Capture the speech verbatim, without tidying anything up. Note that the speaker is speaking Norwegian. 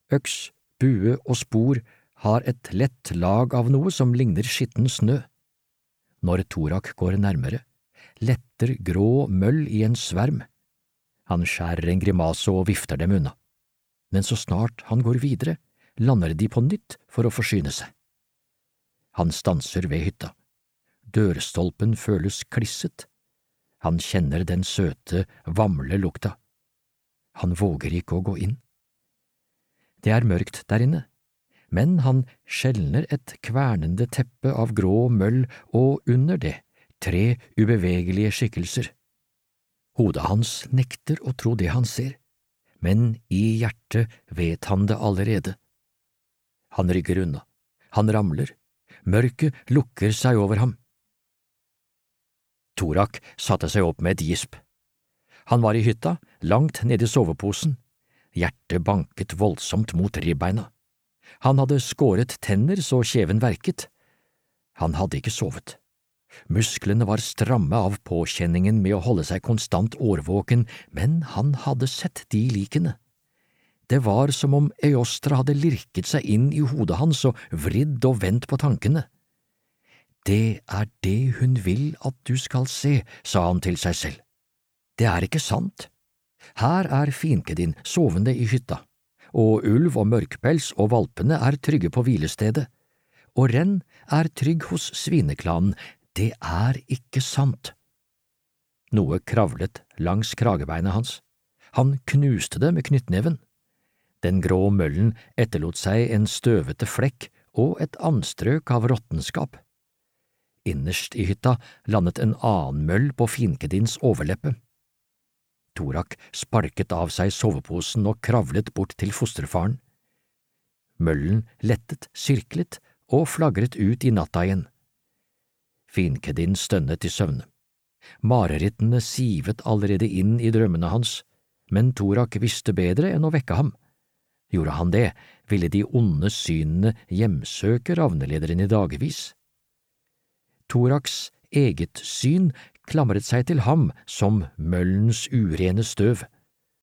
øks, bue og spor har et lett lag av noe som ligner skitten snø. Når Torak går nærmere, letter grå møll i en sverm. Han skjærer en grimase og vifter dem unna. Men så snart han går videre, lander de på nytt for å forsyne seg. Han stanser ved hytta. Dørstolpen føles klisset. Han kjenner den søte, vamle lukta. Han våger ikke å gå inn. Det er mørkt der inne, men han skjelner et kvernende teppe av grå møll og under det tre ubevegelige skikkelser. Hodet hans nekter å tro det han ser, men i hjertet vet han det allerede. Han rygger unna, han ramler, mørket lukker seg over ham. Torak satte seg opp med et gisp. Han var i hytta, langt nede i soveposen. Hjertet banket voldsomt mot ribbeina. Han hadde skåret tenner så kjeven verket. Han hadde ikke sovet. Musklene var stramme av påkjenningen med å holde seg konstant årvåken, men han hadde sett de likene. Det var som om Eostra hadde lirket seg inn i hodet hans og vridd og vendt på tankene. Det er det hun vil at du skal se, sa han til seg selv. Det er ikke sant. Her er Finkedin sovende i hytta, og Ulv og Mørkpels og valpene er trygge på hvilestedet, og Renn er trygg hos svineklanen. Det er ikke sant. Noe kravlet langs kragebeinet hans. Han knuste det med knyttneven. Den grå møllen etterlot seg en støvete flekk og et anstrøk av råttenskap. Innerst i hytta landet en annen møll på Finkedins overleppe. Torak sparket av seg soveposen og kravlet bort til fosterfaren. Møllen lettet, sirklet og flagret ut i natta igjen. Finkedin stønnet i søvne. Marerittene sivet allerede inn i drømmene hans, men Torak visste bedre enn å vekke ham. Gjorde han det, ville de onde synene hjemsøke ravnelederen i dagevis. Toraks eget syn klamret seg til ham som møllens urene støv.